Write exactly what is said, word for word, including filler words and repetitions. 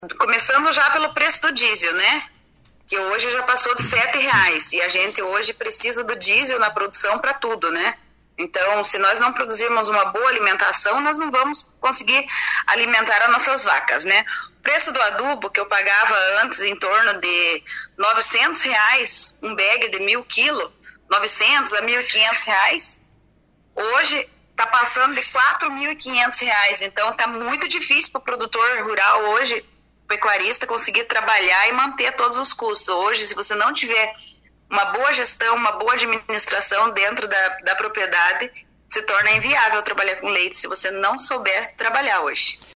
Começando já pelo preço do diesel, né? Que hoje já passou de sete reais e a gente hoje precisa do diesel na produção para tudo, né? Então, se nós não produzirmos uma boa alimentação, nós não vamos conseguir alimentar as nossas vacas, né? O preço do adubo que eu pagava antes em torno de novecentos reais, um bag de mil quilos, novecentos a mil e quinhentos reais, hoje está passando de quatro mil e quinhentos reais. Então, está muito difícil para o produtor rural hoje, pecuarista, conseguir trabalhar e manter todos os custos. Hoje, se você não tiver uma boa gestão, uma boa administração dentro da, da propriedade, se torna inviável trabalhar com leite se você não souber trabalhar hoje.